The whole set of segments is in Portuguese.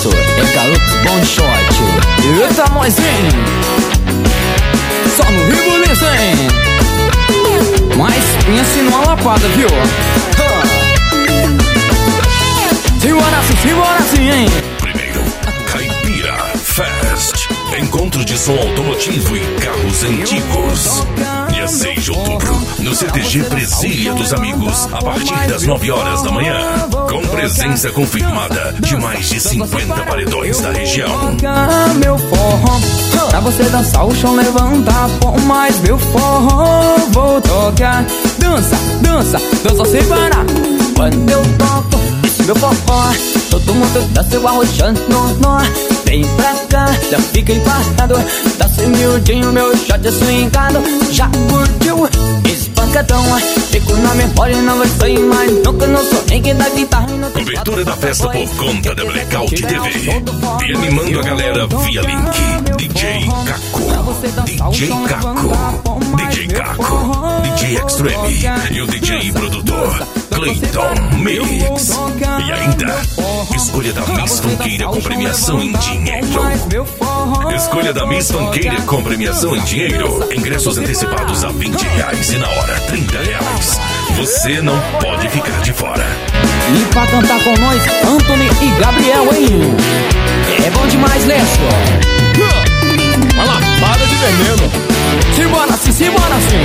isso, é garotos bom short. Eita, nós, hein? Só no Ribuliço, hein? Mas pense numa lapada, viu? Simbora assim, hein? Primeiro, Caipira Fest. Encontro de som automotivo e carros antigos. Dia 6 de outubro, no CTG Brasília dos Amigos, a partir das 9 horas da manhã. Com presença confirmada de mais de 50 paredões da região. Meu forró, pra você dançar o chão, levanta, pô, mais meu forró, vou tocar. Dança, dança, dança sem parar. Quando eu toco esse meu forró, todo mundo dança eu arrochando no nó. Vem pra cá, já fica empatado. Dança miudinho, meu shot é swingado. Já curtiu esse pancadão? Fico na memória e não vai sair mais nunca. Não sou nem que dá guitarra. Cobertura da festa por conta da Blackout TV. E animando a galera via link. DJ Caco, DJ Caco, DJ Caco, DJ Extreme e o DJ e produtor Clayton Mix. E ainda, escolha da Miss Funkeira com premiação em dinheiro. Escolha da Miss Funkeira com premiação em dinheiro. Ingressos antecipados a R$20 e na hora R$30. Você não pode ficar de fora. E pra cantar com nós, Anthony e Gabriel, hein? É bom demais, Lécio. Uma lapada de veneno. Simbora assim, simbora assim.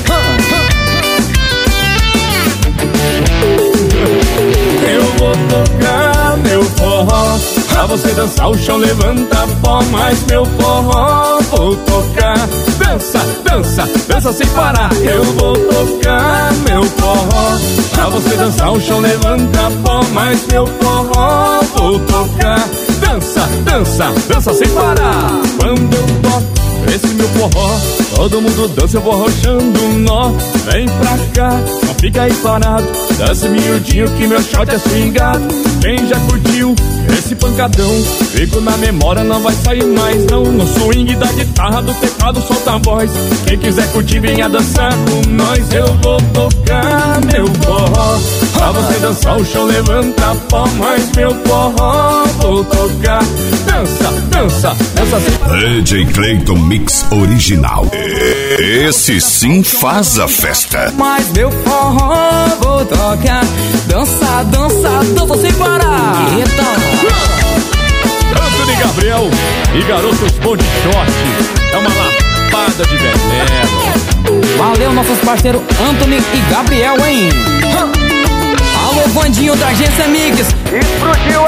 Eu vou tocar meu forró, pra você dançar o chão, levanta pó, mais meu forró vou tocar. Dança, dança, dança sem parar. Eu vou tocar meu forró, pra você dançar o chão, levanta pó, mais meu forró vou tocar. Dança, dança, dança sem parar. Quando eu toco esse meu forró, todo mundo dança, eu vou arrochando um nó. Vem pra cá, não fica aí parado. Dança miudinho que meu shot é swingado. Quem já curtiu esse pancadão, fico na memória, não vai sair mais não. No swing da guitarra, do teclado, solta a voz. Quem quiser curtir, venha dançar com nós. Eu vou tocar meu forró, pra você dançar o chão, levanta pó, mais meu forró vou tocar. Dança, dança, dança sem... DJ Clayton Mix original. Esse sim faz a festa. Mas meu forró vou tocar. Dança, dança, dança sem parar. Eita! Anthony e Gabriel e garotos bom de short. É uma lapada de veneno. Valeu, nossos parceiros Anthony e Gabriel, hein? Alô, Vandinho da Agência Mix. Explodiu